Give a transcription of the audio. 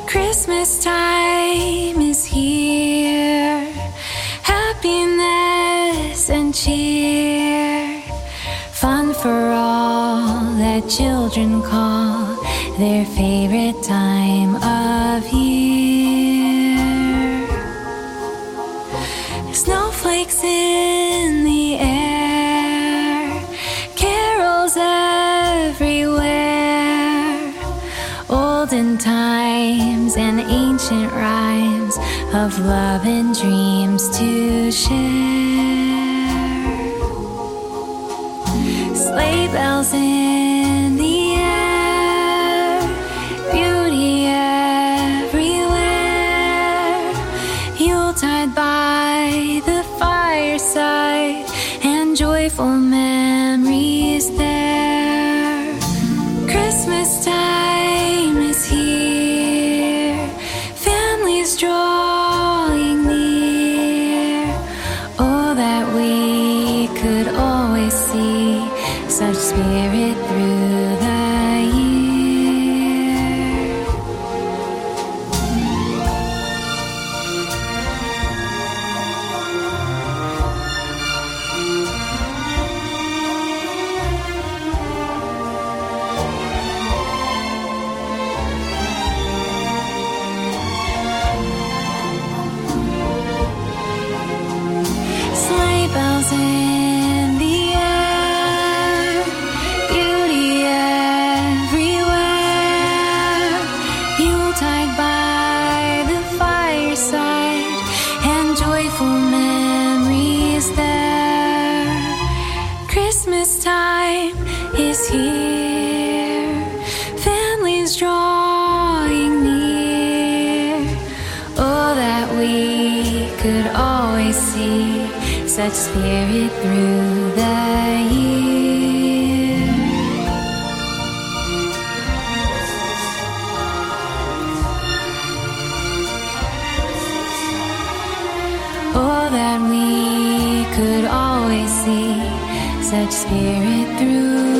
Christmas time is here, happiness and cheer, fun for all that children call their favorite time of year. Snowflakes in the air, carols everywhere, olden times and ancient rhymes of love and dreams to share. Sleigh bells in the air, beauty everywhere, Yuletide by the fireside, and joyful memories there. Christmas time is here, families drawing near. Oh, that we could always see such spirit through the year. Sleigh bells in the air, beauty everywhere, Yuletide by the fireside, and joyful memories there. Christmas time is here, families drawing near. Oh, that we could always see such spirit through the year. Oh, that we could always see such spirit through